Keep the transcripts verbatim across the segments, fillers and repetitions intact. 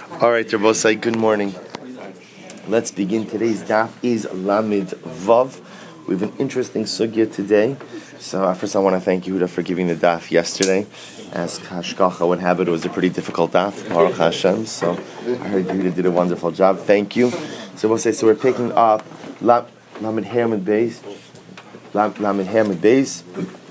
All right, Rabbosai, good morning. Let's begin. Today's daf is Lamed Vav. We have an interesting sugya today. So uh, first I want to thank Yehuda for giving the daf yesterday. As Hashkacha would have it, it was a pretty difficult daf, Baruch Hashem. So I heard Yehuda did a wonderful job. Thank you. So we'll say, so we're picking up Lamed Hamid Beis, Lamed Hamid Beis,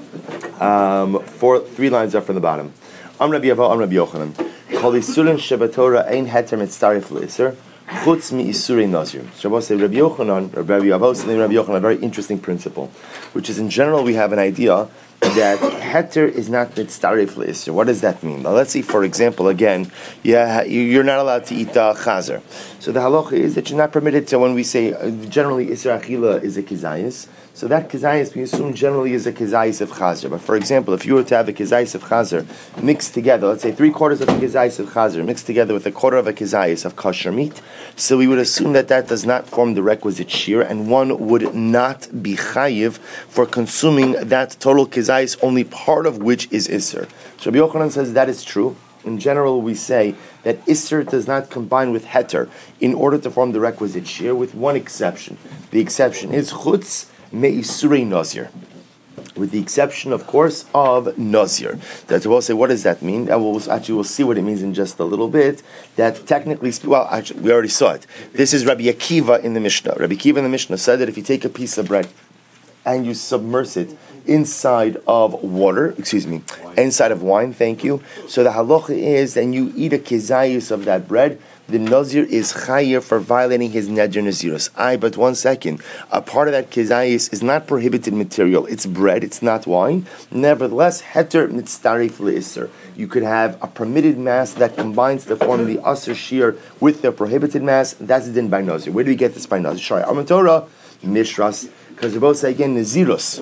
um, four, three lines up from the bottom. Am Rabbi Yavo, Am Rabbi Yochanan. Kol Yisurin Shebatorah Ein Heter Mitzaref L'Iser Chutz Mi Isurei Nazir. Shabbos say Rabbi Yochanan, Rabbi Yavo, and Rabbi Yochanan, a very interesting principle, which is in general we have an idea that Heter is not Mitzaref L'Iser. What does that mean? Now let's see, for example, again, yeah, you're not allowed to eat uh, chazer. So the halacha is that you're not permitted to, when we say uh, generally Isra Achila is a kizayis, so that kizayis we assume generally is a kizayis of chazer. But for example, if you were to have a kizayis of chazer mixed together, let's say three quarters of a kizayis of chazer mixed together with a quarter of a kizayis of kosher meat, so we would assume that that does not form the requisite shear, and one would not be chayiv for consuming that total kizayis, only part of which is iser. So Rabbi Yochanan says that is true. In general, we say that iser does not combine with heter in order to form the requisite shear, with one exception. The exception is chutz me'isurei nazir, with the exception, of course, of nazir. That we'll say, what does that mean? And we'll actually we'll see what it means in just a little bit. That technically, well, actually, we already saw it. This is Rabbi Akiva in the Mishnah. Rabbi Akiva in the Mishnah said that if you take a piece of bread and you submerge it inside of water, excuse me, inside of wine, thank you. So the halacha is, and you eat a kezayis of that bread, the nazir is chayer for violating his neder nazirus. Aye, but one second. A part of that kezayis is not prohibited material. It's bread, it's not wine. Nevertheless, heter mitzarif le'isr. You could have a permitted mass that combines to form the aser shear with the prohibited mass. That's din by nazir. Where do we get this by nazir? Shari Amatorah, mishras, because we both say again nazirus.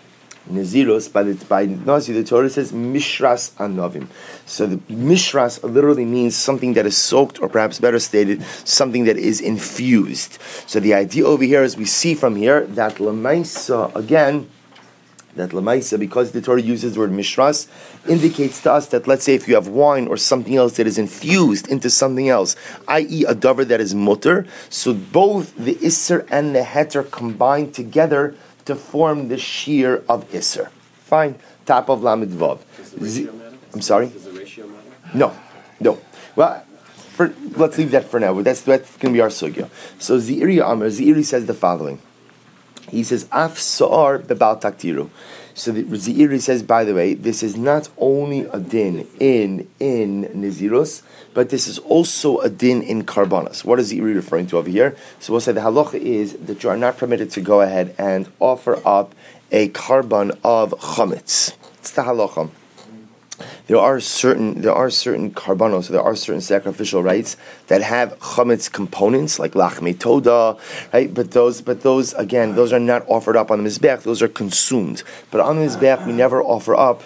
Nazirus, by the by Nazir, the Torah says Mishras Anavim. So the Mishras literally means something that is soaked, or perhaps better stated, something that is infused. So the idea over here, as we see from here, that Lamaisa, again, that Lamaisa, because the Torah uses the word Mishras, indicates to us that, let's say, if you have wine or something else that is infused into something else, that is a davar that is mutter, so both the Isser and the Heter combine together to form the shear of Isser. Fine. Top of Lamed Vav. Z- I'm sorry? Does the ratio matter? No. No. Well, for, let's leave that for now. That's, that's going to be our sugya. So Ziri Amr, Ziri says the following. He says, Af Sa'ar bebal taktiru. So the Ziri says, by the way, this is not only a din in in Nizirus, but this is also a din in Karbanos. What is Ziri referring to over here? So we'll say the halacha is that you are not permitted to go ahead and offer up a karban of chametz. It's the halacha. There are certain there are certain karbanos, there are certain sacrificial rites that have chametz components, like lachmei toda, right? But those, but those again, those are not offered up on the mizbeach; those are consumed. But on the mizbeach, we never offer up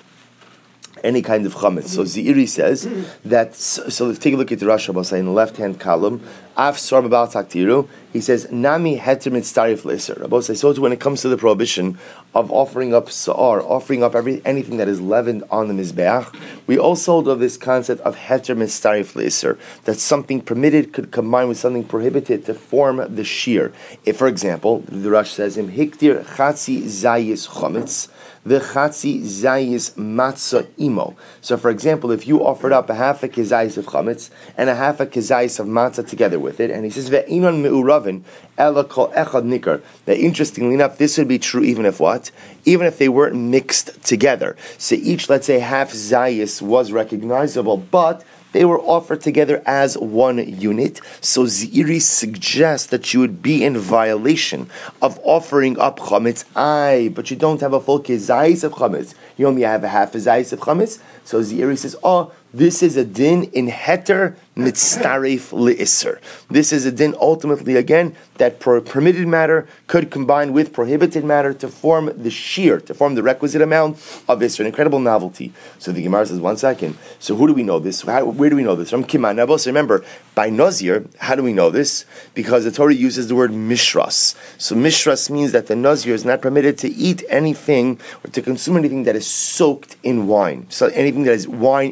any kind of chametz. So Ziri says that. So let's take a look at the Rashi in the left-hand column. Af sar b'bal taktiru. He says nami heter mitzarif le'isur. So when it comes to the prohibition of offering up sa'ar, offering up every anything that is leavened on the mizbeach, we also hold of this concept of heter mitzarif le'isur, that something permitted could combine with something prohibited to form the shear. If, for example, the Rashi says im hiktir chatzi zayis chametz, the chatzi zayis matzah imo. So, for example, if you offered up a half a kezayis of chametz and a half a kezayis of matzah together with it, and he says ve'inon meuravin ela kol echad nikar. That interestingly enough, this would be true even if what? Even if they weren't mixed together. So each, let's say, half zayis was recognizable, but they were offered together as one unit. So Ziri suggests that you would be in violation of offering up chametz. Aye, but you don't have a full kezayis of chametz. You only have a half a zayis of chametz. So Ziri says, oh, this is a din in heter mitzarif le'isr. This is a din ultimately, again, that per- permitted matter could combine with prohibited matter to form the shear, to form the requisite amount of isr. An incredible novelty. So the Gemara says, one second. So who do we know this? How, where do we know this? From Kiman Nabos. Remember, by Nazir, how do we know this? Because the Torah uses the word mishras. So mishras means that the Nazir is not permitted to eat anything or to consume anything that is soaked in wine. So anything that is wine infused.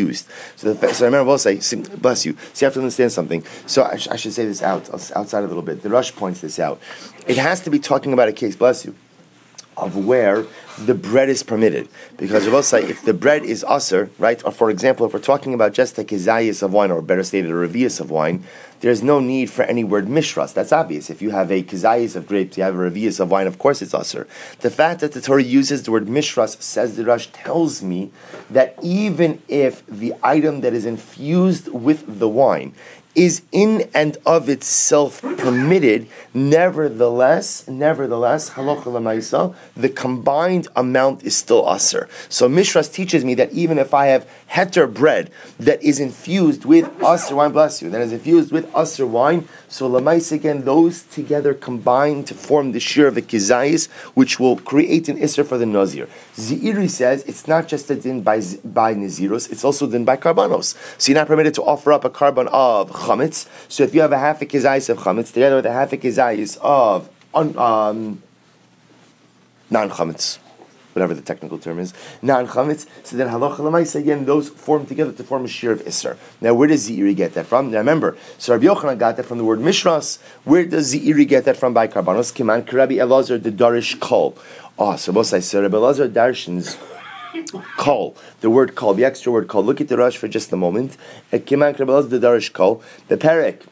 infused. So, the, so I remember also, bless you. So you have to understand something. So I, sh- I should say this out outside a little bit. The Rush points this out. It has to be talking about a case, bless you, of where the bread is permitted. Because we will say, if the bread is usher, right, or for example, if we're talking about just a kizayis of wine, or better stated, a revius of wine, there's no need for any word mishras. That's obvious. If you have a kizayis of grapes, you have a revius of wine, of course it's usher. The fact that the Torah uses the word mishras, says the Rush, tells me that even if the item that is infused with the wine is in and of itself permitted, nevertheless, nevertheless, halacha l'maisa, the combined amount is still aser. So Mishras teaches me that even if I have heter bread that is infused with aser wine, bless you, that is infused with aser wine, so l'maisa again, those together combine to form the shir of a kizayis, which will create an iser for the nazir. Zeiri says it's not just a din by by naziros, it's also din by karbanos. So you're not permitted to offer up a carbon of chametz. So if you have a half a kizayis of chametz together with a half a kizayis of un, um, non-chametz, whatever the technical term is, non-chametz, so then halacha l'maisa, again, those form together to form a shir of Isser. Now, where does Zeiri get that from? Now, remember, so Rabbi Yochanan got that from the word mishras. Where does Zeiri get that from by karbanos? Kiman k'Rabbi Elazar the darish kol. Oh, so both sides, so Rabbi Elazar darshins kol, the word kol, the extra word kol. Look at the Rush for just a moment. Kiman k'Rabbi Elazar the darish kol. The perek,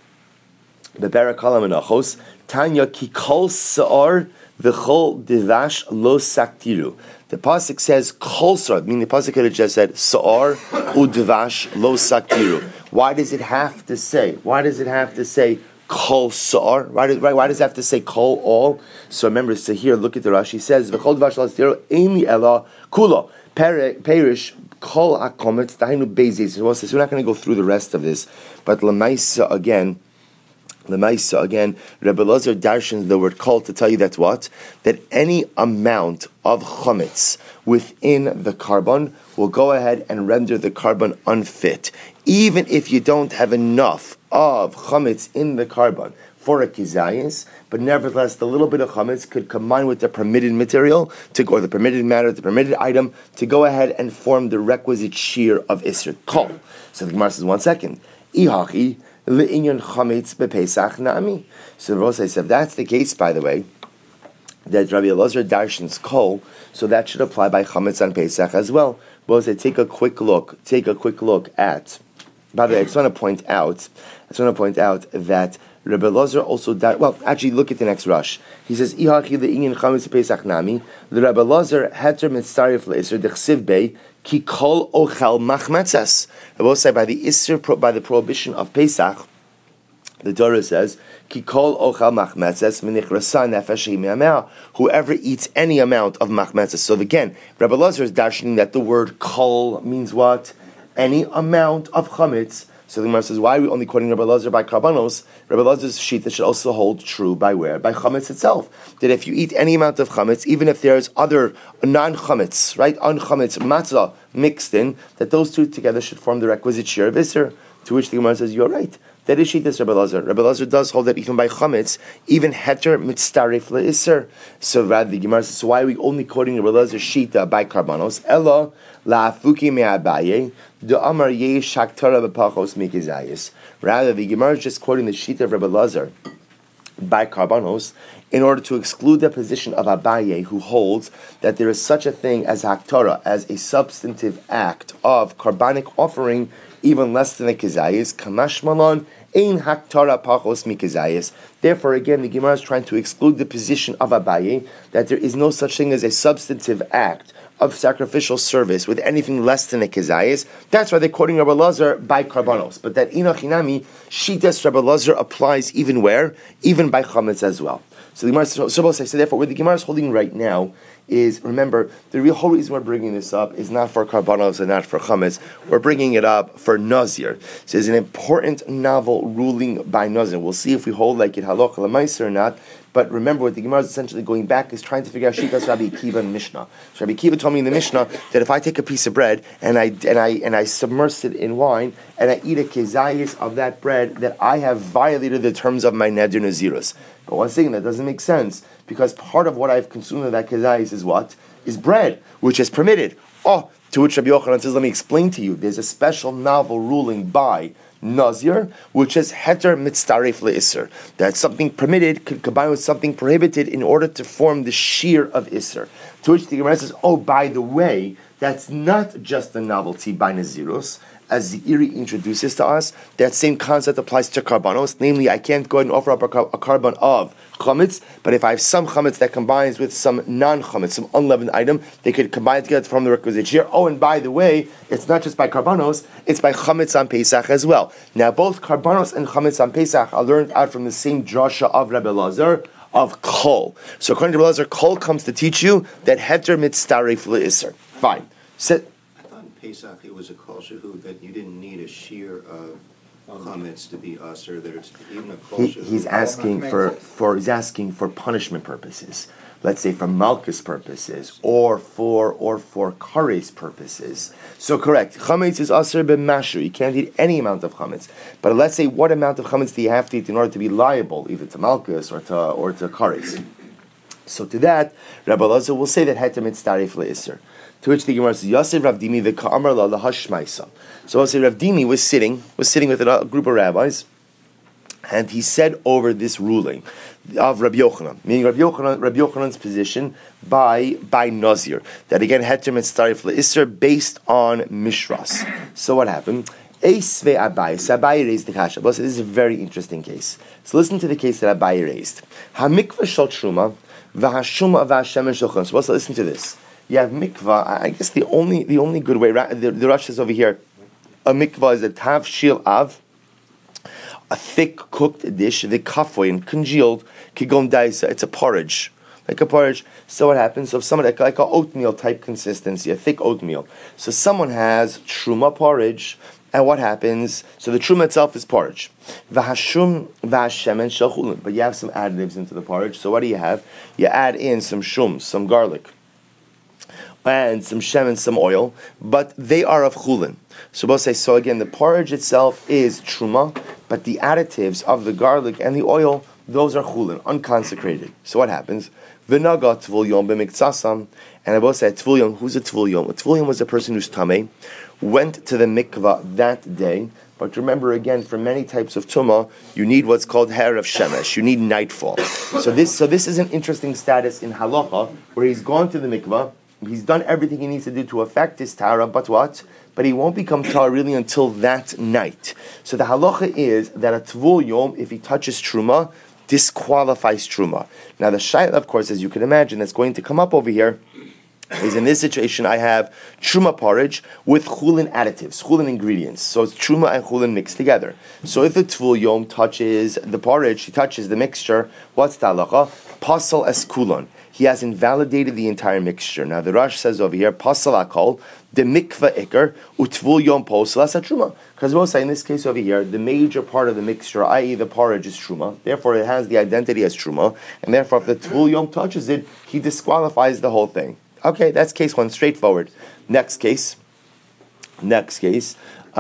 the perek kol amenachos, Tanya ki kol sa'ar v'chol divash lo saktiru. The pasuk says kol sa'ar, meaning the pasuk could have just said sa'ar u'divash lo saktiru. Why does it have to say? Why does it have to say kol sa'ar? Why does, why does it have to say kol all? So remember, so here, look at the Rashi. He says v'chol divash lo saktiru emi ela kula perish kol akometz dainu bezis. So we're not going to go through the rest of this, but l'maisa again. L'maisa, again, Rebbe Elazar darshans the word kol to tell you that's what? That any amount of chametz within the carbon will go ahead and render the carbon unfit. Even if you don't have enough of chametz in the carbon for a kizayis, but nevertheless the little bit of chametz could combine with the permitted material, to go, or the permitted matter, the permitted item, to go ahead and form the requisite shear of Isser kol. So the Gemara says, one second, Ihachi, L'inyan chametz bepesach nami. So the Rosa says, if that's the case, by the way, that Rabbi Elazar darshans kol, so that should apply by chametz on Pesach as well. Rosa, take a quick look. Take a quick look at. By the way, I just want to point out. I just want to point out that Rabbi Elazar also dar. Well, actually, look at the next rush. He says, "Ihachi l'inyan chametz bepesach nami." The Rabbi Elazar heter mitzarif le'isur dechsiv bei. Ki kol ochel machmetzes. I will say by the Isser, by the prohibition of Pesach, the Torah says, Ki kol ochel machmetzes minichrasa nefesh me'amea. Whoever eats any amount of machmetzes. So again, Rabbi Elazar is darshaning that the word kol means what? Any amount of chametz. So the Gemara says, why are we only quoting Rabbi Elazar by karbanos? Rabbi Elazar's shita should also hold true by where? By chametz itself. That if you eat any amount of chametz, even if there's other non-chametz, right, un-chametz matzah mixed in, that those two together should form the requisite share of Isser. To which the Gemara says, you're right. That is shitas Rabbi Elazar. Rabbi Elazar does hold that even by chametz, even heter mitztarif le'isser. So rather, the Gemara says, so why are we only quoting Rabbi Elazar's shita by karbanos? Ella la'afuki me'abaye the amar yesh haktara b'pachos mikizayis. Rather, the Gemara is just quoting the shita of Rabbi Elazar by karbanos in order to exclude the position of Abaye, who holds that there is such a thing as haktara, as a substantive act of carbonic offering, even less than a kizayis. Kamash malon ein haktara pachos mikizayis. Therefore, again, the Gemara is trying to exclude the position of Abaye that there is no such thing as a substantive act of sacrificial service with anything less than a kizayis. That's why they're quoting Rabbi Elazar by karbanos. But that inachinami, shitas Rabbi Elazar applies even where? Even by chametz as well. So the Gemara, so, so, so therefore, where the Gemara is holding right now is, remember, the real whole reason we're bringing this up is not for karbanos and not for chametz. We're bringing it up for nazir. So it's an important novel ruling by nazir. We'll see if we hold like it halacha l'maiser or not. But remember, what the Gemara is essentially going back is trying to figure out shitas Rabbi Akiva in Mishnah. So Rabbi Akiva told me in the Mishnah that if I take a piece of bread and I and I and I submerge it in wine and I eat a kezayis of that bread, that I have violated the terms of my neder nazirus. But one thing that doesn't make sense, because part of what I've consumed of that kezayis is what? Is bread, which is permitted. Oh, To which Rabbi Yochanan says, let me explain to you. There's a special novel ruling by Nazir, which is heter mitzaref le'isser. That something permitted could combine with something prohibited in order to form the shear of isser. To which the Gemara says, oh, by the way, that's not just a novelty by Nazirus. As the Iri introduces to us, that same concept applies to karbanos. Namely, I can't go ahead and offer up a, car- a carbon of chametz, but if I have some chametz that combines with some non-chametz, some unleavened item, they could combine together to form the requisite shear. Oh, and by the way, it's not just by karbanos, it's by chametz on Pesach as well. Now, both karbanos and chametz on Pesach are learned out from the same drasha of Rabbi Elazar, of kol. So according to Rabbi Elazar, kol comes to teach you that heter mitzaref le'isser. Fine. So, Pesach, it was a kol shehu that you didn't need a shear of chametz to be usher. That it's even a kol he, shehu. he's asking for, for he's asking for punishment purposes. Let's say for malchus purposes, or for or for kares purposes. So correct, chametz is usher b'mashu. You can't eat any amount of chametz. But let's say, what amount of chametz do you have to eat in order to be liable, either to malchus or to or to kares? So to that, Rabbi Elazar will say that heter mitzaref le'isser. To which the Gemara says, Yosef Rav Dimi the Ka'amar la lahashmaisa. So Yosef Rav Dimi was sitting, was sitting with a group of rabbis, and he said over this ruling of Rabbi Yochanan, meaning Rabbi Yochanan, Rabbi Yochanan's position by by Nazir, that again heter mitzaref le'isser based on Mishras. So what happened? Eisve Abai, so Abai raised the kasha. This is a very interesting case. So listen to the case that Abai raised. Hamikva shel truma v'hashuma v'hashemen shochan. So also listen to this. You have mikvah. I guess the only the only good way. The, the Rosh says over here, a mikvah is a tav shil av, a thick cooked dish, the kafoy and congealed kigon daisa. It's a porridge, like a porridge. So what happens? So if someone like, like an oatmeal type consistency, a thick oatmeal. So someone has truma porridge, and what happens? So the truma itself is porridge. V'hashum v'hashemen shachulin. But you have some additives into the porridge. So what do you have? You add in some shum, some garlic, and some shem and some oil, but they are of chulin. So both say, so again, the porridge itself is truma, but the additives of the garlic and the oil, those are chulin, unconsecrated. So what happens? V'naga tvul yom b'miktsasam, and I both say, tvul yom, who's a tvul yom? A tvul yom was a person who's tameh, went to the mikvah that day, but remember again, for many types of tumah, you need what's called hair of shemesh. You need nightfall. So this, so this is an interesting status in halacha, where he's gone to the mikvah, he's done everything he needs to do to affect his tara, but what? But he won't become tar really until that night. So the halacha is that a tvul yom, if he touches truma, disqualifies truma. Now the shayla, of course, as you can imagine, that's going to come up over here, is in this situation I have truma porridge with chulin additives, chulin ingredients. So it's truma and chulin mixed together. So if the tvul yom touches the porridge, he touches the mixture, what's the halacha? Pasal es kulon. He has invalidated the entire mixture. Now the Rosh says over here, pasal akol, the mikvah ikar, utvul yom posel as truma. Because we'll say in this case over here, the major part of the mixture, that is the porridge, is truma. Therefore it has the identity as truma. And therefore if the tvul yom touches it, he disqualifies the whole thing. Okay, that's case one, straightforward. Next case. Next case.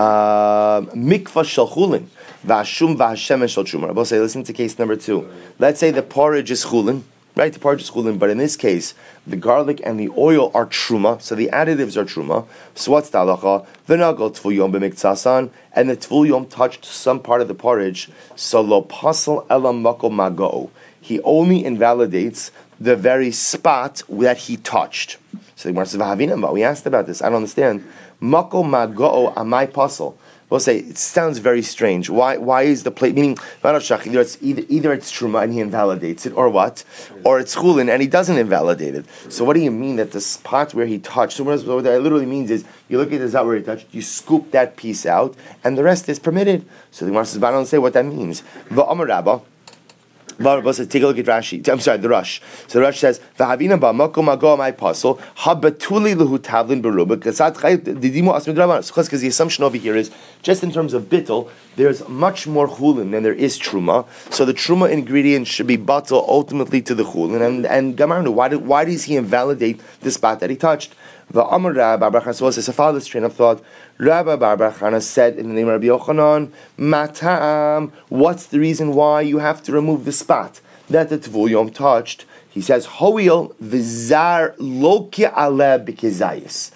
Mikvah shel chulin. V'ashum v'hashemen shel truma. We'll say, listen to case number two. Let's say the porridge is chulin. Right, the porridge is chulin, but in this case, the garlic and the oil are truma, so the additives are truma. So what's the halacha? V'nagal tvul yom b'miktasan, and the tvul yom touched some part of the porridge. So lo pasal elam makom mago. He only invalidates the very spot that he touched. So the Gemara says, "V'havinam." We asked about this. I don't understand. Makom mago amai pasal. We'll say it sounds very strange. Why? Why is the plate meaning? Either it's either, either it's truma and he invalidates it, or what? Or it's chulin and he doesn't invalidate it. So what do you mean that the spot where he touched? So what that literally means is you look at the spot where he touched, you scoop that piece out, and the rest is permitted. So the Gemara says, "I don't say what that means." V'amar Rabba. Take a look at Rashi. I'm sorry, the Rush. So the Rush says, "V'havina ba makom mago my puzzle habatuli lehu tavlin beruba kasat chayt didimo asmid rabban." Because the assumption over here is just in terms of bittul, there's much more chulin than there is truma. So the truma ingredient should be batal ultimately to the chulin. And and Gamarnu, why did why does he invalidate the spot that he touched? The Amar Rabbi Bar Chana says, follow this train of thought. Rabbi Bar Chana said in the name of Rabbi Yochanan, Matam, what's the reason why you have to remove the spot that the Tvul Yom touched? He says, Hoil v'zar loki ale b'kezayis.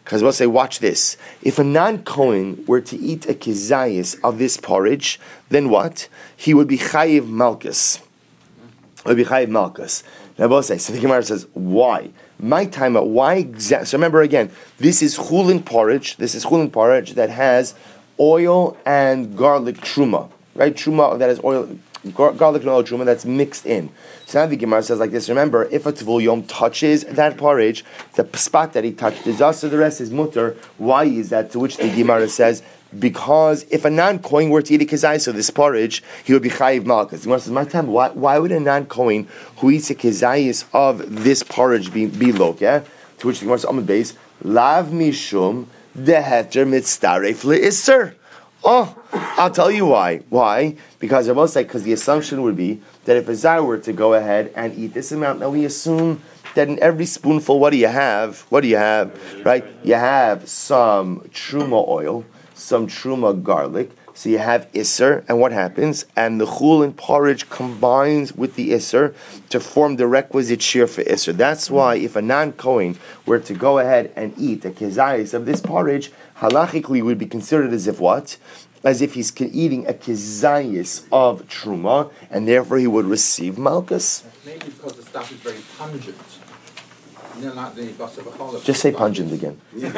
Because we'll say, watch this. If a non-Kohen were to eat a kizayis of this porridge, then what? He would be chayiv malchus. He would be chayiv malchus. Now we'll say, so the Gemara says, why? My time out, why exactly? So remember again, this is chulin porridge. This is chulin porridge that has oil and garlic truma. Right? Truma that has oil, gar- garlic and oil truma that's mixed in. So now the Gemara says like this, remember, if a Tvul Yom touches that porridge, the spot that he touched is also the rest is mutter. Why is that? To which the Gemara says, because if a non-Kohen were to eat a kizayis of this porridge, he would be chayiv malchus. The Gemara says, my time, why, why would a non-Kohen who eats a kizayis of this porridge be, be low, yeah? To which the Gemara says, Amud Beis, lav mishum deheter mitztaref le'isser. Oh, I'll tell you why. Why? Because I will say, because the assumption would be that if a Zayr were to go ahead and eat this amount, now we assume that in every spoonful, what do you have? What do you have? Right? You have some truma oil, some truma garlic. So you have isser, and what happens? And the chulin porridge combines with the isser to form the requisite shear for isser. That's why if a non-Kohen were to go ahead and eat a kizayis of this porridge, halachically would be considered as if what? As if he's eating a kizayis of truma, and therefore he would receive malchus. Maybe because the stuff is very pungent. You know, like the Basar. Just say pungent again.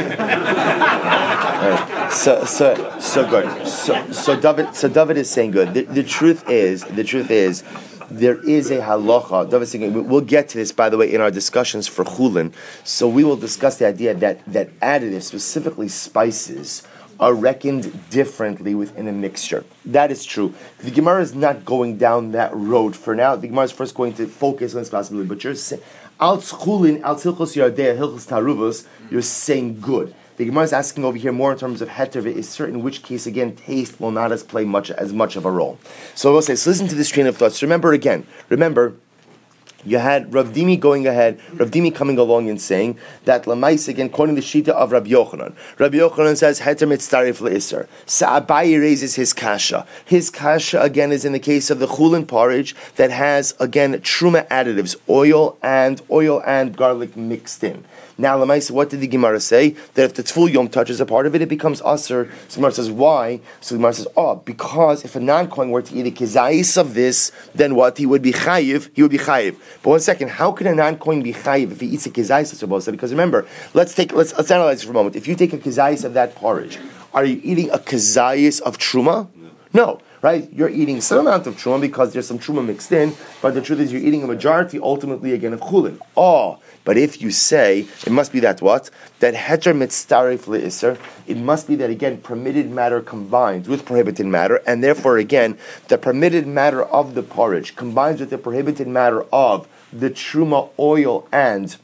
Right. So, so, so good. So, so David, so David is saying good. The, the truth is, the truth is, there is a halacha. David is saying, we'll get to this, by the way, in our discussions for chulin. So we will discuss the idea that that additives, specifically spices, are reckoned differently within a mixture. That is true. The Gemara is not going down that road for now. The Gemara is first going to focus on this possibility. But you're saying, al tzchulin, al tzilchos yardeh, hilchos taruvos, you're saying good. The Gemara is asking over here more in terms of heter ve'isser, in which case, again, taste will not as play much as much of a role. So we'll say, so listen to this train of thoughts. Remember again, remember, you had Rav Dimi going ahead, Rav Dimi coming along and saying that Lamais, again, quoting the Shita of Rabbi Yochanan. Rabbi Yochanan says, Heter mitztarif le'isser. Sa'abai raises his kasha. His kasha, again, is in the case of the chulin porridge that has, again, truma additives, oil and oil and garlic mixed in. Now, Lamais, what did the Gemara say? That if the Tvul Yom touches a part of it, it becomes aser. So the Gemara says, why? So the Gemara says, oh, because if a non-Kohen were to eat a kizayis of this, then what? He would be chayiv. He would be chayiv. But one second, how could a non-Kohen be chayiv if he eats a kizayis of Sabosa? Because remember, let's take let's let's analyze this for a moment. If you take a kizayis of that porridge, are you eating a kizayis of truma? No. Right? You're eating some amount of truma because there's some truma mixed in, but the truth is you're eating a majority, ultimately, again, of chulin. Oh, but if you say, it must be that what? That heter mitztarif le'isser, it must be that, again, permitted matter combines with prohibited matter, and therefore, again, the permitted matter of the porridge combines with the prohibited matter of the truma oil and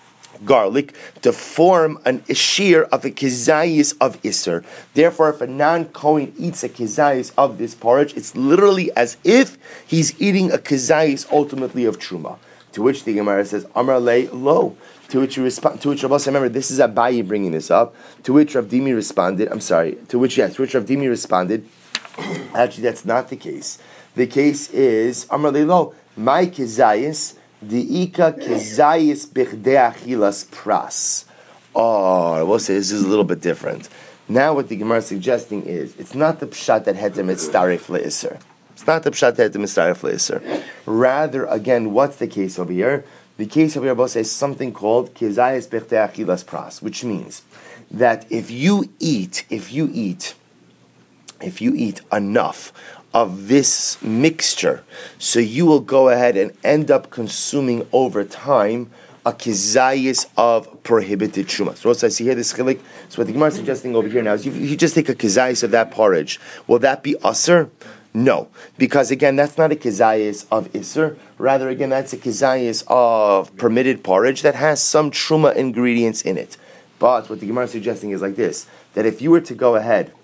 garlic to form an ishir of a kizayis of isser. Therefore, if a non-Kohen eats a kizayis of this porridge, it's literally as if he's eating a kizayis ultimately of truma. To which the Gemara says, Amar le lo. To which you respond. To which Rabbi, remember, this is Abayi bringing this up. To which Rav Dimi responded. I'm sorry. To which yes. To which Rav Dimi responded. Actually, that's not the case. The case is Amar le lo. My kizayis. Diika kizayis bichdei achilas pras. Oh, I will say this is a little bit different. Now, what the Gemara is suggesting is it's not the pshat that heter mitztaref le'isser. It's not the pshat that heter mitztaref le'isser. Rather, again, what's the case over here? The case over here, both says something called kizayis bichdei achilas pras, which means that if you eat, if you eat, if you eat enough of this mixture, so you will go ahead and end up consuming over time a kizayis of prohibited truma. So also I see here this chilik. So what the Gemara is suggesting over here now is, if you just take a kizayis of that porridge, will that be aser? No, because again, that's not a kizayis of iser. Rather, again, that's a kizayis of permitted porridge that has some truma ingredients in it. But what the Gemara is suggesting is like this: that if you were to go ahead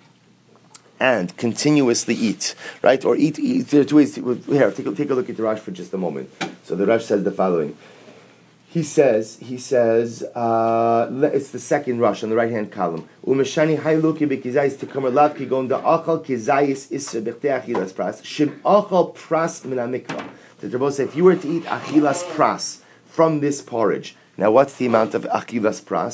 and continuously eat, right? Or eat, eat there are two ways. To, here, take a, take a look at the Rash for just a moment. So the Rash says the following. He says, he says, uh, it's the second Rash on the right-hand column. Umeshani hayluki bekizayis tekamer lav kigon da achal kizayis isser b'chtei achilas pras shim achal pras min hamikvah. The Rebbe says, if you were to eat achilas pras from this porridge, now what's the amount of achilas pras?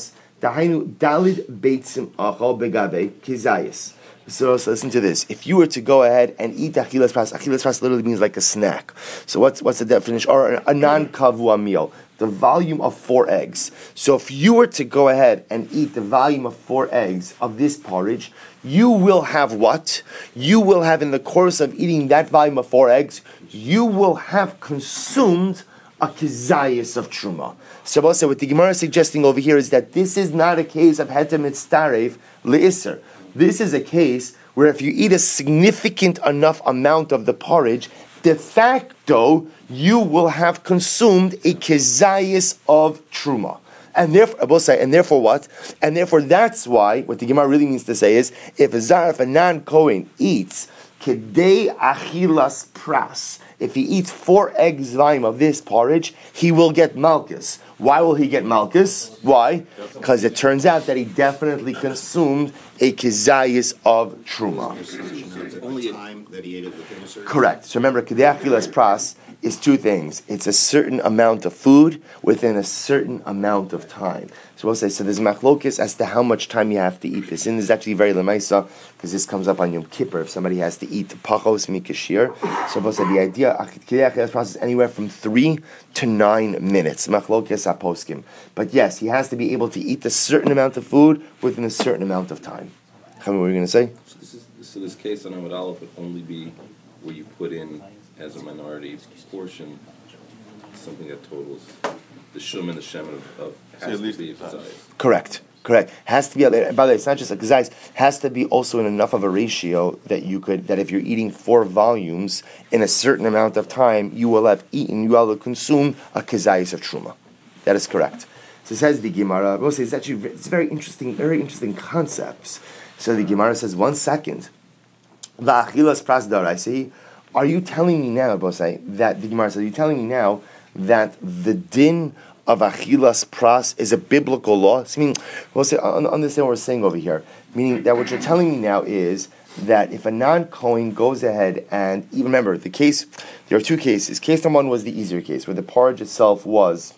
Dahainu dalid beitzim achal begabe kizayis. So, so listen to this. If you were to go ahead and eat achilas pras, achilas pras literally means like a snack. So what's what's the definition? Or a, a non-kavua meal. The volume of four eggs. So if you were to go ahead and eat the volume of four eggs of this porridge, you will have what? You will have, in the course of eating that volume of four eggs, you will have consumed a kizayis of truma. So also what the Gemara is suggesting over here is that this is not a case of heter mitztarev le'isr. This is a case where if you eat a significant enough amount of the porridge, de facto, you will have consumed a kizayis of truma. And therefore, say, and therefore what? And therefore that's why, what the Gemara really means to say is, if a zar, if a non-Kohen eats kedei achilas pras, if he eats four eggs volume of this porridge, he will get malchus. Why will he get malchus? Why? Because it turns out that he definitely consumed a kizayis of truma. Only time that he ate it within a certain. Correct. So remember, kedei achilas pras is two things. It's a certain amount of food within a certain amount of time. So we'll say, so there's machlokis as to how much time you have to eat this. And this is actually very lemaisa, because this comes up on Yom Kippur, if somebody has to eat pachos mikashir. So we'll say the idea, kedei achilas pras is anywhere from three to nine minutes. Machlokis aposkim. But yes, he has to be able to eat a certain amount of food within a certain amount of time. What were you going to say? So this, is, so this case on Amud Aleph would only be where you put in as a minority portion something that totals the shum and the shem of, of has to be a kazayis. Correct. Correct. Has to be. By the way, it's not just a kazayis. Has to be also in enough of a ratio that you could that if you're eating four volumes in a certain amount of time, you will have eaten. You will have consumed a kazayis of truma. That is correct. So it says the Gemara. We'll say it's actually it's very interesting. Very interesting concepts. So the Gemara says, one second. Va'achilas pras daraisi. Are you telling me now, Bosai, that the Gemara says, are you telling me now that the din of achilas pras is a biblical law? So, meaning, we'll say, understand what we're saying over here. Meaning that what you're telling me now is that if a non-Kohen goes ahead and, even remember, the case, there are two cases. Case number one was the easier case, where the porridge itself was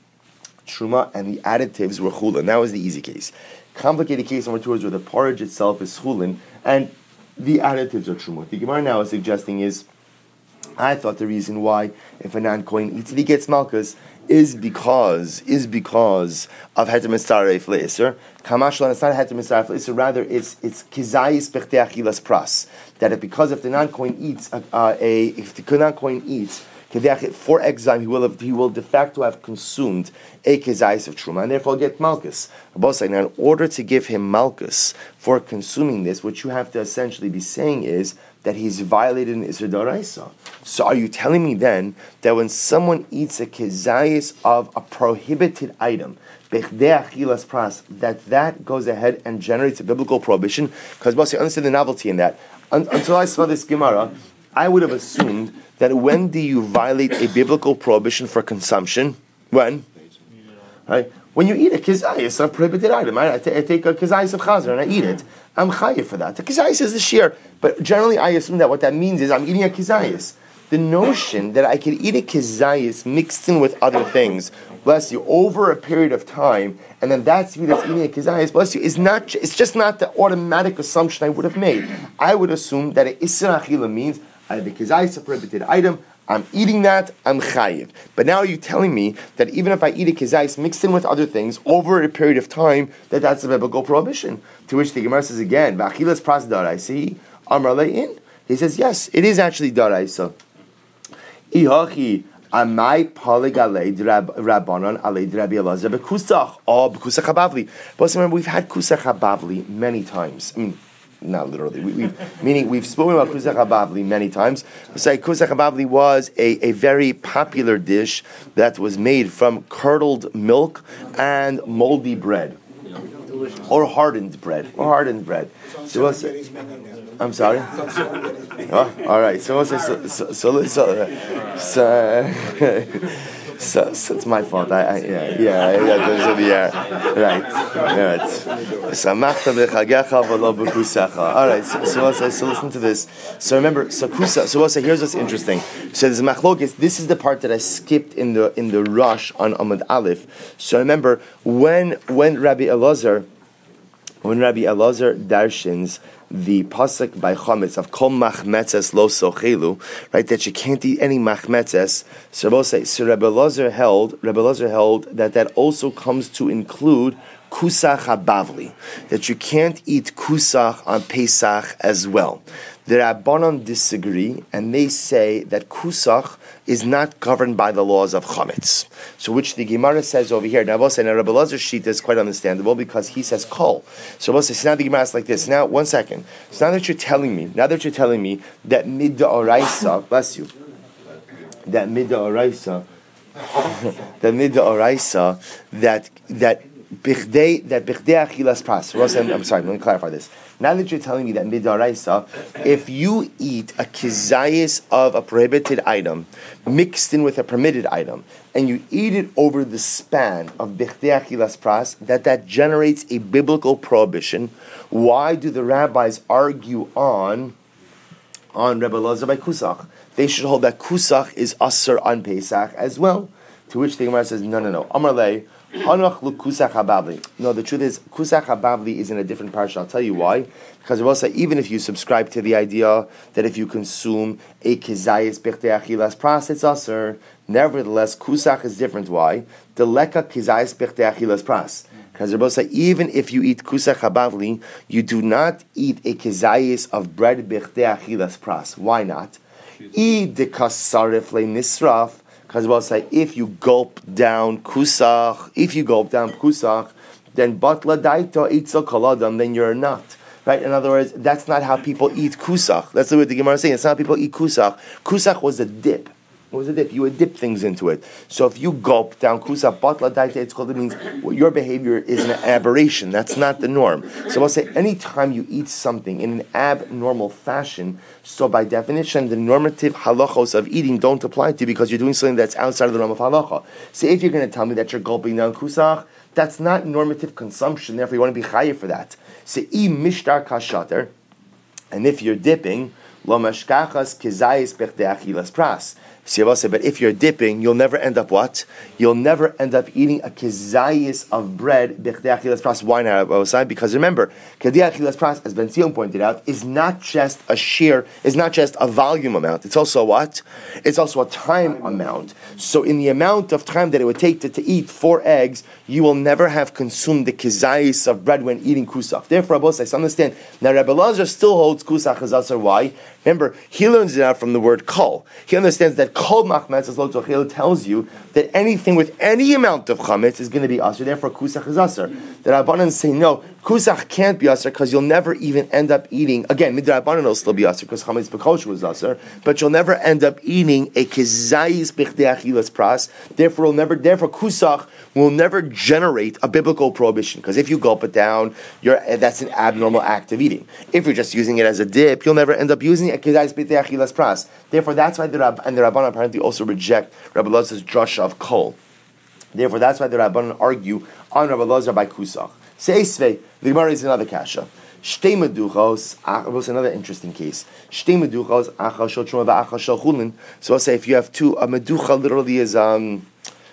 truma and the additives were chulin. That was the easy case. Complicated case number two is where the porridge itself is chulin, and the additives are truma. What the Gemara now is suggesting is, I thought the reason why if a non-Kohen eats it, he gets malchus, is because is because of heter mitzaref le'isr. Kamashlan, it's not heter mitzaref le'isr. Rather, it's it's kizayis b'chtei achilas pras. That it, because if the non-Kohen eats a, uh, a if the non-Kohen eats four eggs, he will have, he will de facto have consumed a kizayis of truma, and therefore get malchus. Now, in order to give him malchus for consuming this, what you have to essentially be saying is that he's violated an Isser D'Oraisa. So are you telling me then that when someone eats a kizayis of a prohibited item, bechdei achilas pras, that that goes ahead and generates a biblical prohibition? Because boss, you understand the novelty in that. Un- until I saw this Gemara, I would have assumed that when do you violate a biblical prohibition for consumption? When? Right? When you eat a kizayis of prohibited item. I, I, t- I take a kizayis of chazer and I eat it. I'm chayiv for that. The kizayis is the shear. But generally I assume that what that means is I'm eating a kizayis. The notion that I could eat a kizayis mixed in with other things, bless you, over a period of time, and then that's me that's eating a kizayis, bless you, is not, it's just not the automatic assumption I would have made. I would assume that an isra achila means I have a kizayis, a prohibited item, I'm eating that, I'm chayiv. But now you're telling me that even if I eat a kizayis mixed in with other things over a period of time, that that's a biblical prohibition. To which the Gemara says again, v'achilas pras daraisi, amar le'in. He says, yes, it is actually daraisa. Ihachi amai palig alei rabbanon alei Rabbi Elazar bekusach or bekusach habavli. But remember, we've had kusach habavli many times. I mean, not literally. We, we've, meaning we've spoken about kusach habavli many times. We say kusach habavli was a, a very popular dish that was made from curdled milk and moldy bread, or hardened bread, or hardened bread. So what's it? I'm sorry. Oh, all right. So so so so so, so, So, so it's my fault. I, I yeah, yeah, yeah, there's a, yeah, right, right. Samachta b'chagecha v'lo b'kusecha. All right, so, so, let's, so listen to this. So remember, so kusa. So we'll say, here's what's interesting. So there's machlokes. This is the part that I skipped in the in the rush on Amud Aleph. So remember, when when Rabbi Elazar, when Rabbi Elazar darshins the pasuk by Chametz of kol machmetzes lo sochelu, right? That you can't eat any machmetzes. So we'll say, so Rabbi Elazar held, Rabbi Elazar held that that also comes to include kusach habavli, that you can't eat kusach on Pesach as well. The Rabbanon disagree, and they say that kusach is not governed by the laws of chametz. So, which the Gemara says over here. Now, we'll say, now Rabbi Elazar's sheet is quite understandable because he says kol. So, we'll say, so now the Gemara is like this. Now, one second. So now that you're telling me, now that you're telling me that midda oraisa, bless you, that midda oraisa, that midda oraisa, that that bichdei that bichdei achilas pras. I'm sorry. Let me clarify this. Now that you're telling me that midaraisa, if you eat a kizayis of a prohibited item mixed in with a permitted item, and you eat it over the span of bichdei achilas pras, that that generates a biblical prohibition. Why do the rabbis argue on on Rebbe Elazar by kusach? They should hold that kusach is asur on Pesach as well. To which the Gemara says, no, no, no. Amar lei. No, the truth is, kusach habavli is in a different parsha. I'll tell you why. Because I will say, even if you subscribe to the idea that if you consume a kizayis bichdei achilas pras, it's aser. Nevertheless, kusach is different. Why? The leka kizayis bichdei achilas pras. Because I will say, even if you eat kusach habavli, you do not eat a kizayis of bread bichdei achilas pras. Why not? I de kasarif le nisraf. Because we'll say, if you gulp down kusach, if you gulp down kusach, then batla daito itzel koladam, then you're not. Right? In other words, that's not how people eat kusach. That's the way the Gemara is saying. It's not how people eat kusach. Kusach was a dip. It was a dip. You would dip things into it. So if you gulp down kusach, batla daito itzel koladam means well, your behavior is an aberration. That's not the norm. So we'll say, anytime you eat something in an abnormal fashion, so by definition, the normative halachos of eating don't apply to you because you're doing something that's outside of the realm of halacha. So if you're going to tell me that you're gulping down kusach, that's not normative consumption. Therefore, you want to be chayiv for that. So i mishtar kashater, and if you're dipping, lo mashkachas kizayis bichdei achilas pras. But if you're dipping, you'll never end up what? You'll never end up eating a kizayis of bread bichdei achilas pras. Why not? Because remember, kidei achilas pras, as Ben Zion pointed out, is not just a sheer, is not just a volume amount. It's also what? It's also a time amount. So in the amount of time that it would take to, to eat four eggs, you will never have consumed the kizayis of bread when eating kusach. Therefore, Rabbi says, understand. Now, Rabbi Elazar still holds kusach as asar. Why? Remember, he learns it out from the word kol. He understands that kol machmetzes lo tochel tells you that anything with any amount of chametz is going to be asr. Therefore, kusach is asr. The Rabbanan say no, kusach can't be asr because you'll never even end up eating. Again, midrabanan will still be asr because chametz b'kosher was asr, but you'll never end up eating a kizayis bichdei achilas pras. Therefore, will never. Therefore, kusach will never generate a biblical prohibition because if you gulp it down, you're that's an abnormal act of eating. If you're just using it as a dip, you'll never end up using it. Therefore, that's why the Rab and the Rabbanan apparently also reject Rabbi Elazar's drasha of kol. Therefore, that's why the Rabbanan argue on Rabbi Elazar by kusach. Seisvei, the Gemara is another kasha. Shtei meduchos, it was another interesting case. Shtei meduchos, achal shel truma v'achal shel chulin. So I'll say if you have two, a meducha literally is um.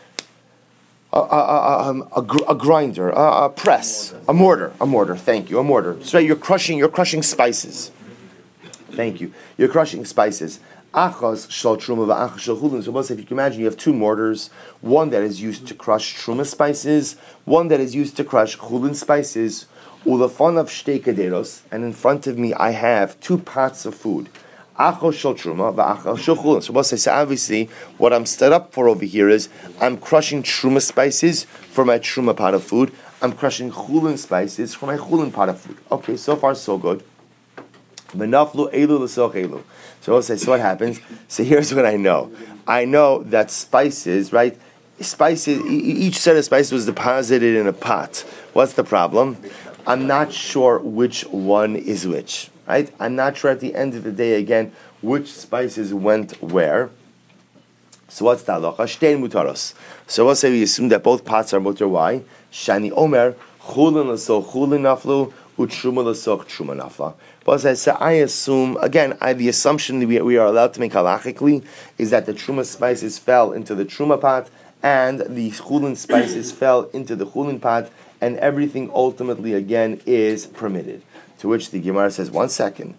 A, a, a, a, a grinder, a, a press, a mortar, a mortar. Thank you, a mortar. So you're crushing, you're crushing spices. Thank you. You're crushing spices. Achas shel truma v'achas shel chulin. So, if you can imagine, you have two mortars. One that is used to crush truma spices. One that is used to crush chulin spices. Ulafon of shtei kederos. And in front of me, I have two pots of food. Achos shel truma v'achos shel chulin. So, so obviously, what I'm set up for over here is I'm crushing truma spices for my truma pot of food. I'm crushing chulin spices for my chulin pot of food. Okay, so far so good. Menaflu elu l'soch elu. So I'll say, so what happens? So here's what I know. I know that spices, right? Spices. Each set of spices was deposited in a pot. What's the problem? I'm not sure which one is which. Right? I'm not sure at the end of the day, again, which spices went where. So what's the halacha? Shtein mutaros. So we'll say we assume that both pots are mutar. Why? Shani omer chulin l'soch chulin naflu u'truma l'soch truma nafla. But as I say, I assume again, I, the assumption that we, we are allowed to make halachically is that the truma spices fell into the truma pot and the chulin spices fell into the chulin pot, and everything ultimately again is permitted. To which the Gemara says, one second.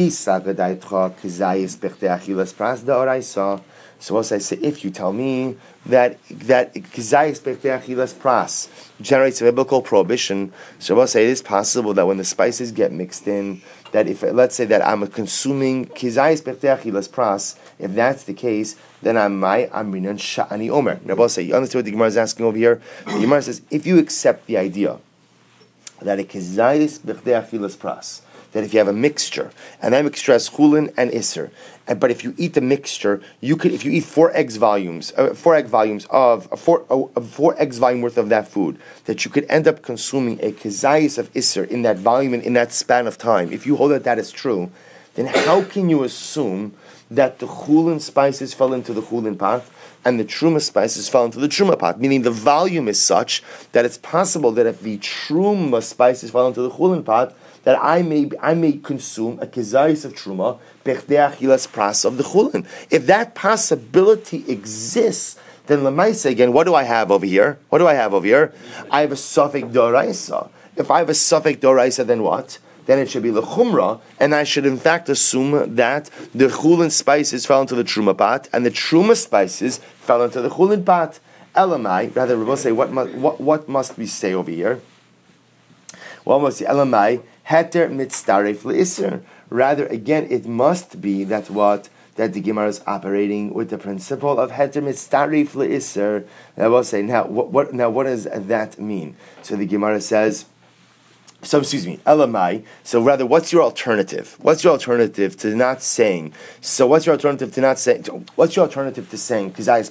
So as I say, if you tell me that that kizayis b'chtei achilas pras generates a biblical prohibition, so I'll say it is possible that when the spices get mixed in, that if let's say that I'm consuming kizayis b'chtei achilas pras, if that's the case, then I might amrinan sha'ani omer. Now I'll say, you understand what the Gemara is asking over here? The Gemara says, if you accept the idea that a kizayis b'chtei achilas pras, that if you have a mixture, and that mixture has chulin and iser, and, but if you eat the mixture, you could, if you eat four eggs volumes, uh, four egg volumes of uh, four, uh, four eggs volume worth of that food, that you could end up consuming a kizayis of iser in that volume and in that span of time. If you hold that that is true, then how can you assume that the chulin spices fell into the chulin pot and the truma spices fell into the truma pot? Meaning the volume is such that it's possible that if the truma spices fell into the chulin pot, that I may I may consume a kizayis of truma b'chtei achilas pras of the chulin. If that possibility exists, then lemaisa again, what do I have over here? What do I have over here? I have a suffix doraisa. If I have a suffix doraisa, then what? Then it should be lechumra, and I should in fact assume that the chulin spices fell into the truma pot, and the truma spices fell into the chulin pot. Elamai, rather, we'll say what must what what must we say over here? Well, must elamai heter mitzdaref leisser. Rather, again, it must be that what that the Gemara is operating with the principle of heter mitzdaref leisser. And I will say now, what, what now? What does that mean? So the Gemara says. So excuse me, elamai. So rather, what's your alternative? What's your alternative to not saying? So what's your alternative to not saying? What's your alternative to saying?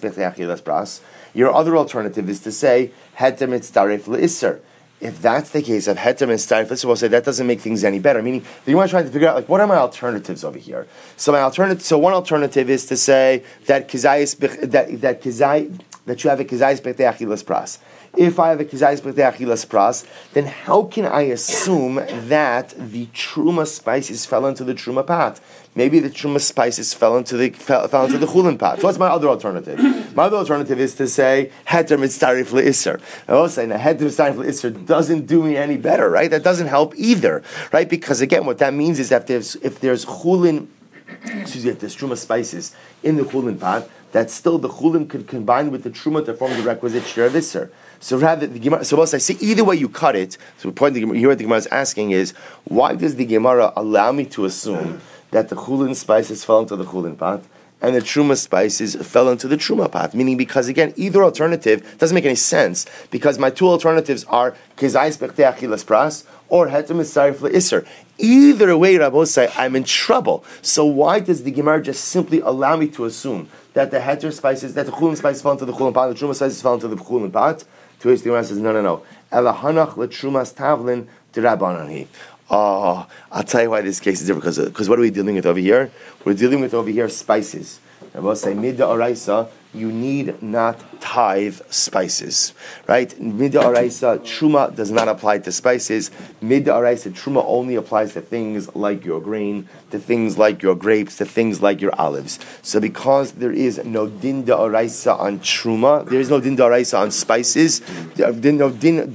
Your other alternative is to say heter mitzdaref leisser. If that's the case of heter mitzdaref leisser, we'll say that doesn't make things any better. Meaning, you want to try to figure out like what are my alternatives over here? So my alternative. So one alternative is to say that kizayis that that kizay that you have a kizayis b'chtei achilas pras. If I have a kizayis b'chtei achilas pras, then how can I assume that the truma spices fell into the truma pot? Maybe the truma spices fell into the fell, fell into the chulin pot. So what's my other alternative? My other alternative is to say heter mitzdaref leisser. I will say now heter mitzdaref leisser doesn't do me any better, right? That doesn't help either, right? Because again, what that means is that if there's if there's chulin, excuse me, if there's truma spices in the chulin pot, that still the chulin could combine with the truma to form the requisite share of iser. So rather, the Gemara. So also I see either way you cut it. So the point the Gemara, here what the Gemara is asking is, why does the Gemara allow me to assume that the chulin spices fell into the chulin pot and the truma spices fell into the truma pot? Meaning, because again, either alternative doesn't make any sense, because my two alternatives are kizayis b'chtei achilas pras or heter mitzdaref leisser. Either way, Rabbosai, I'm in trouble. So why does the Gemara just simply allow me to assume that the heter spices, that the chulin spices fell into the chulin pot, the truma spices fell into the chulin pot? To which the Gemara says, no, no, no. Elahanach letrumas tavlin d'Rabbanan. Oh, I'll tell you why this case is different. Because because what are we dealing with over here? We're dealing with over here spices. I will say midda oraisa. You need not tithe spices, right? Midda oraisa truma does not apply to spices. Midda oraisa truma only applies to things like your grain, to things like your grapes, to things like your olives. So because there is no din da oraisa on truma, there is no din da oraisa on spices. No din, no din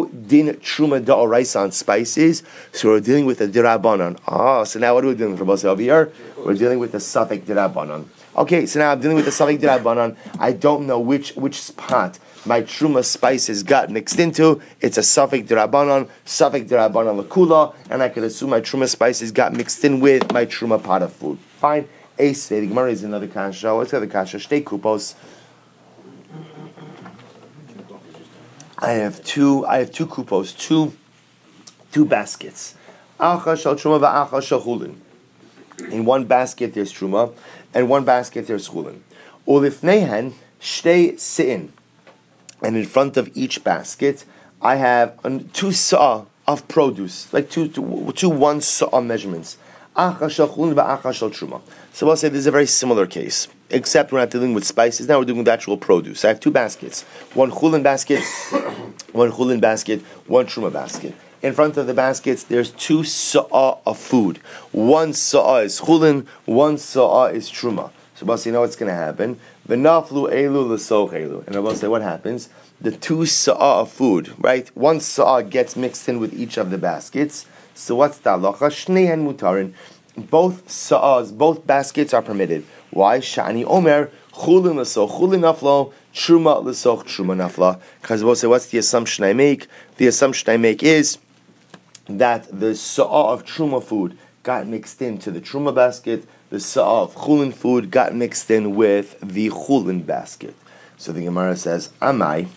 truma da oraisa on spices. So we're dealing with a dirabanan. Ah, so now what are we dealing with over here? We're dealing with the suffix dirabanan. Okay, so now I'm dealing with the suffix dirabanan. I don't know which which spot my truma spices got mixed into. It's a suffix dirabanan, suffix dirabanan lakula, and I can assume my truma spices got mixed in with my truma pot of food. Fine. Ace, the Gemara is another kasha. What's the other kasha? Shtei kupos. I have two. I have two kupos, two, two baskets. Acha shel truma va'acha shel chulin. In one basket there's truma, and one basket there's chulin. Ulifneihen shtei sein, and in front of each basket I have two saw of produce, like two, two, two one saw measurements. Acha shel chulin va'acha shel truma. So we'll say this is a very similar case, except we're not dealing with spices. Now we're dealing with actual produce. I have two baskets: one chulin basket, one chulin basket, one truma basket. In front of the baskets, there's two sa'ah of food. One sa'ah is chulin, one sa'ah is truma. So we'll say, you know what's going to happen? V'naflu elu l'soch elu. And we'll say, what happens? The two sa'ah of food, right? One sa'ah gets mixed in with each of the baskets. So what's the halacha? Shneihen mutarin. Both sa'ahs, both baskets are permitted. Why? Shani omer, chulin l'soch chulin naflo, truma l'soch truma nafla. Because we'll say, what's the assumption I make? The assumption I make is that the sa'ah of truma food got mixed into the truma basket, the sa'ah of chulin food got mixed in with the chulin basket. So the Gemara says, Amai.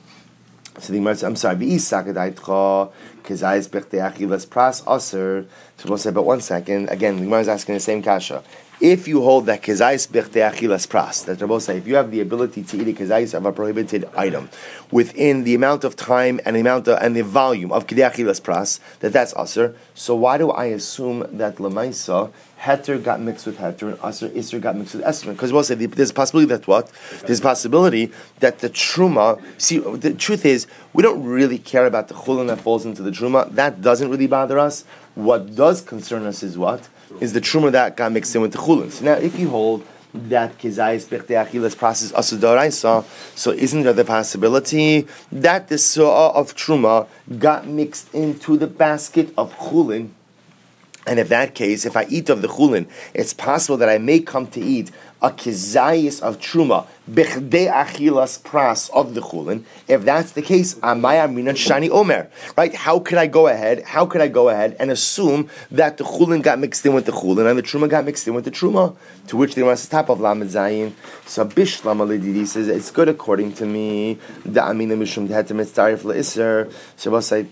So the Gemara says, I'm sorry, v'isakadaitcha, kezayis b'chtei achilas pras aser. So we'll say, but one second, again, the Gemara is asking the same kasha. If you hold that kezayis b'chtei achilas pras, that Rabbi say, if you have the ability to eat a kezayis of a prohibited item within the amount of time and the amount of, and the volume of kedei achilas pras, that that's aser. So why do I assume that lemaisa heter got mixed with heter and aser iser got mixed with esrog? Because we'll say there's a possibility that what? There's a possibility that the truma. See, the truth is we don't really care about the chulin that falls into the truma. That doesn't really bother us. What does concern us is what? Is the truma that got mixed in with the chulin. So now, if you hold that kezayis b'chtei achilas process aser d'oraisa, so isn't there the possibility that the sa'ah of truma got mixed into the basket of chulin? And if that case, if I eat of the chulin, it's possible that I may come to eat a kezayis of truma b'chdei achilas pras of the chulin. If that's the case, amaya minan shani omer. Right? How could I go ahead? How could I go ahead and assume that the chulin got mixed in with the chulin and the truma got mixed in with the truma? To which the Gemara says, top of lamed zayin. So bishlam alididi says it's good according to me. Da amina mishum heter mitzarif leiser. So we'll say.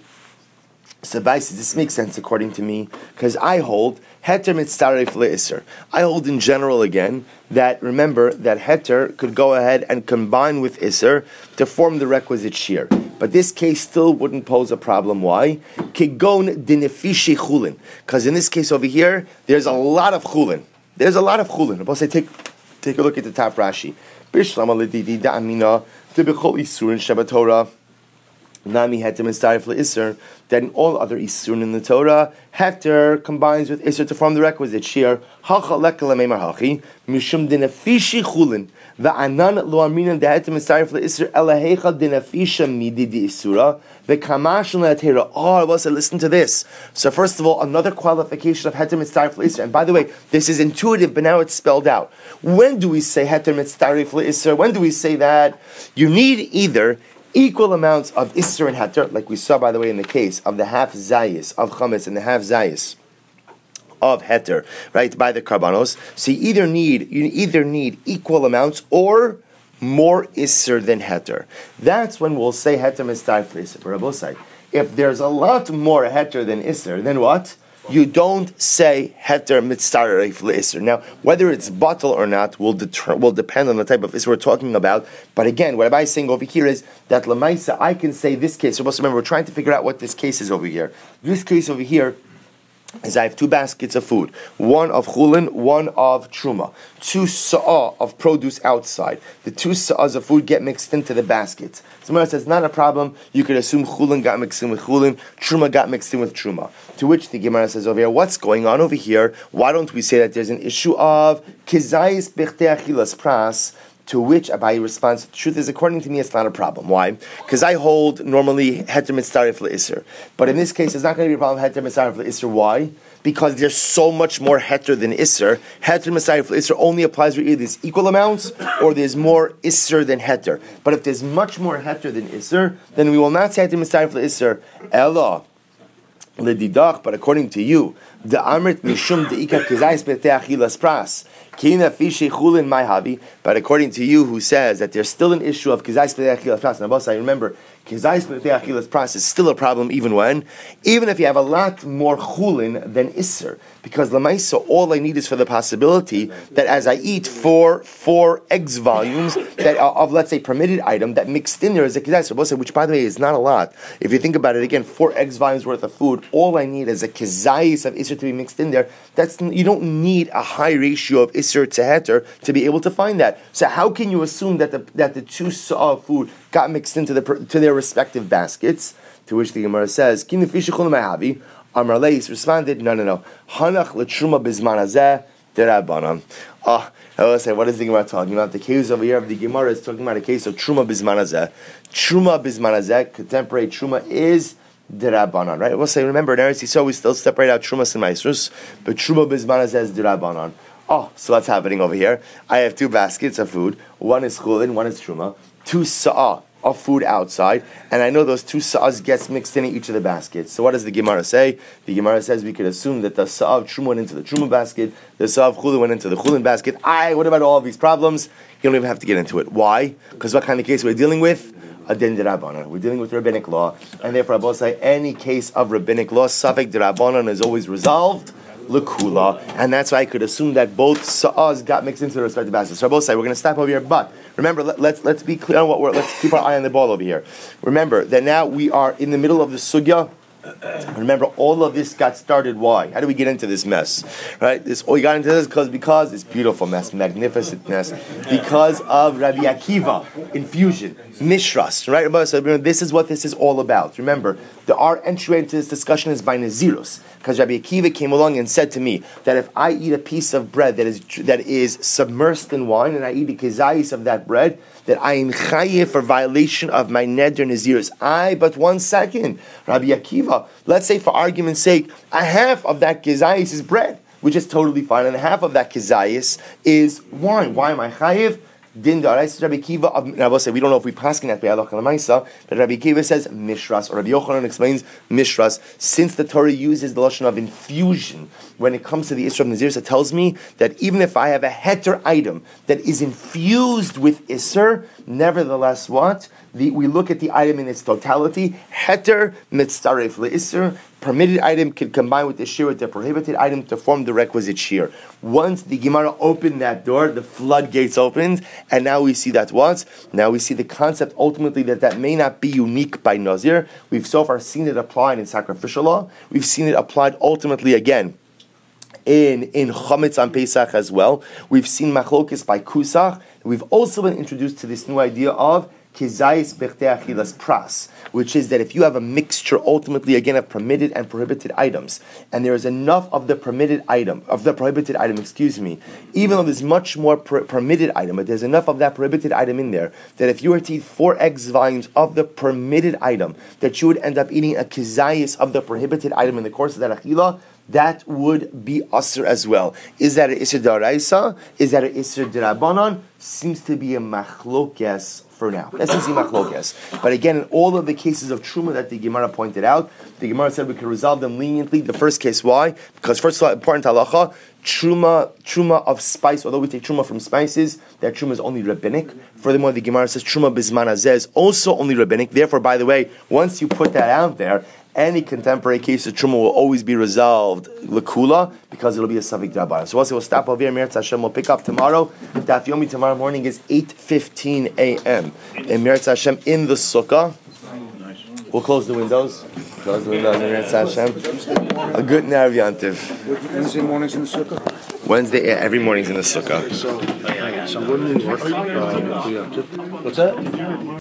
So this makes sense according to me, because I hold heter mitzaref le'iser. I hold in general again that, remember, that heter could go ahead and combine with iser to form the requisite shear. But this case still wouldn't pose a problem. Why? Kigon dinefishi chulin. Because in this case over here, there's a lot of chulin. There's a lot of chulin. I'll say, take, take a look at the top Rashi. Bishlam alididi da'amina tibechol isur in Shabbat Torah. Nami heter mitzaref le'iser. That in all other isurn in the Torah, heter combines with iser to form the requisite shear. Hacha lekala meimar hachi mishum dinafishi chulin va'anan lo aminan deheter mitzaref le'iser elahecha dinafisha midi di isura v'kamashon le'atera. Oh, I was to listen to this. So first of all, another qualification of heter mitzaref le'iser. And by the way, this is intuitive, but now it's spelled out. When do we say heter mitzaref le'iser? When do we say that? You need either equal amounts of Isser and Heter, like we saw, by the way, in the case of the half Zayis of Chametz and the half Zayis of Heter, right, by the Karbanos. So you either need you either need equal amounts or more Isser than Heter. That's when we'll say Heter Mistarif Isser. Rabbi say, if there's a lot more Heter than Isser, then what? You don't say heter mitzaref le'isr. Now, whether it's bottle or not will deter, will depend on the type of isr we're talking about. But again, what I'm saying over here is that lemaisa, I can say this case. So remember, we're trying to figure out what this case is over here. This case over here is I have two baskets of food, one of chulin, one of truma, two sa'ah of produce outside. The two sa'ahs of food get mixed into the baskets. Somebody says, not a problem, you could assume chulin got mixed in with chulin, truma got mixed in with truma. To which the Gemara says over here, what's going on over here? Why don't we say that there's an issue of kizayis b'chtei achilas pras? To which Abaye responds, the truth is, according to me, it's not a problem. Why? Because I hold normally heter mitzaref le'iser. But in this case, it's not going to be a problem heter mitzaref le'iser. Why? Because there's so much more heter than iser. Heter mitzaref le'iser only applies where either there's equal amounts or there's more iser than heter. But if there's much more heter than iser, then we will not say heter mitzaref le'iser. Ella ledidach. But according to you, the amrit mishum deika kizayis b'chtei achilas pras. But according to you, who says that there's still an issue of kizayis b'chtei achilas pras, now both I remember kizayis b'chtei achilas pras is still a problem even when, even if you have a lot more chulin than isser, because lemaisa all I need is for the possibility that as I eat four four eggs volumes that are of, let's say, permitted item that mixed in there is a kizayis, which by the way is not a lot. If you think about it again, four eggs volumes worth of food, all I need is a kizayis of isser Isser to be mixed in there. That's you don't need a high ratio of Isser to Heter to be able to find that. So how can you assume that the that the two Sa'ah of food got mixed into the to their respective baskets? To which the Gemara says, Kin nefishichol ma'havi. Amar Leis responded, no, no, no. Hanach l'truma bizman hazeh derabanan. Ah, I will say, what is the Gemara talking about? The case over here of the Gemara is talking about a case of truma bizman hazeh. Truma bizman hazeh, contemporary truma is derabanan, right? We'll say, remember, in Eretz Yisrael we still separate out trumas and maasros, but truma bizman hazeh is derabanan. Oh, so what's happening over here? I have two baskets of food. One is chulin, one is truma. Two sa'ah of food outside, and I know those two sa'ahs gets mixed in each of the baskets. So what does the Gemara say? The Gemara says we could assume that the sa'ah of truma went into the truma basket, the sa'ah of chulin went into the chulin basket. I, what about all of these problems? You don't even have to get into it. Why? Because what kind of case we're dealing with? A din d'Rabbanan. We're dealing with rabbinic law, and therefore I will say any case of rabbinic law, safek d'Rabbanan is always resolved l'kula, and that's why I could assume that both sa'ahs got mixed into the respective baskets. So I will say we're going to stop over here, but remember, let, let's let's be clear on what we're. Let's keep our eye on the ball over here. Remember that now we are in the middle of the sugya. Remember, all of this got started. Why? How do we get into this mess? Right? This all we got into this because because this beautiful mess, magnificent mess, because of Rabbi Akiva infusion, mishras. Right? So this is what this is all about. Remember, the our entry into this discussion is by Nazirus, because Rabbi Akiva came along and said to me that if I eat a piece of bread that is that is submersed in wine and I eat a kezayis of that bread, that I am chayiv for violation of my neder Nazirus. I, but one second, Rabbi Akiva, let's say for argument's sake, a half of that kezayis is bread, which is totally fine, and a half of that kezayis is wine. Why am I chayiv? Din da'arais Rabbi Akiva. I will say we don't know if we paskin that by halacha l'maisa, but Rabbi Akiva says mishras, or Rabbi Yochanan explains mishras. Since the Torah uses the lashon of infusion when it comes to the Isra of Nazirus, it tells me that even if I have a heter item that is infused with Isser, nevertheless, what the, we look at the item in its totality. Heter mitzaref le'Isser. Permitted item can combine with the shear with the prohibited item to form the requisite shear. Once the Gemara opened that door, the floodgates opened, and now we see that what? Now we see the concept ultimately that that may not be unique by Nazir. We've so far seen it applied in sacrificial law. We've seen it applied ultimately again in in Chametz on Pesach as well. We've seen machlokes by Kusach. We've also been introduced to this new idea of Kizayis Bechte Achilas Pras, which is that if you have a mixture ultimately again of permitted and prohibited items, and there is enough of the permitted item, of the prohibited item, excuse me, even though there's much more per- permitted item, but there's enough of that prohibited item in there, that if you were to eat four eggs volumes of the permitted item, that you would end up eating a Kizayis of the prohibited item in the course of that Achila, that would be Asr as well. Is that an Isser D'Oraisa? Is that an Isser D'Rabbanan? Seems to be a Machlokes for now. That seems to be Machlokes. But again, in all of the cases of Truma that the Gemara pointed out, the Gemara said we could resolve them leniently. The first case, why? Because first of all, important halacha, Truma, Truma of spice, although we take Truma from spices, that Truma is only rabbinic. Furthermore, the Gemara says Truma Bizman Hazeh is also only rabbinic. Therefore, by the way, once you put that out there, any contemporary case of Truma will always be resolved L'kula, because it'll be a Savik D'Rabbanan. So also we'll stop over here, Meretz Hashem, we'll pick up tomorrow. Daf Yomi tomorrow morning is eight fifteen a.m. And Meretz Hashem in the Sukkah. We'll close the windows. Close the windows, Meretz Hashem. A good Narav Yantiv. Wednesday mornings in the Sukkah? Wednesday, yeah, every morning's in the Sukkah. So, so I'm going to New York. Uh, what's that?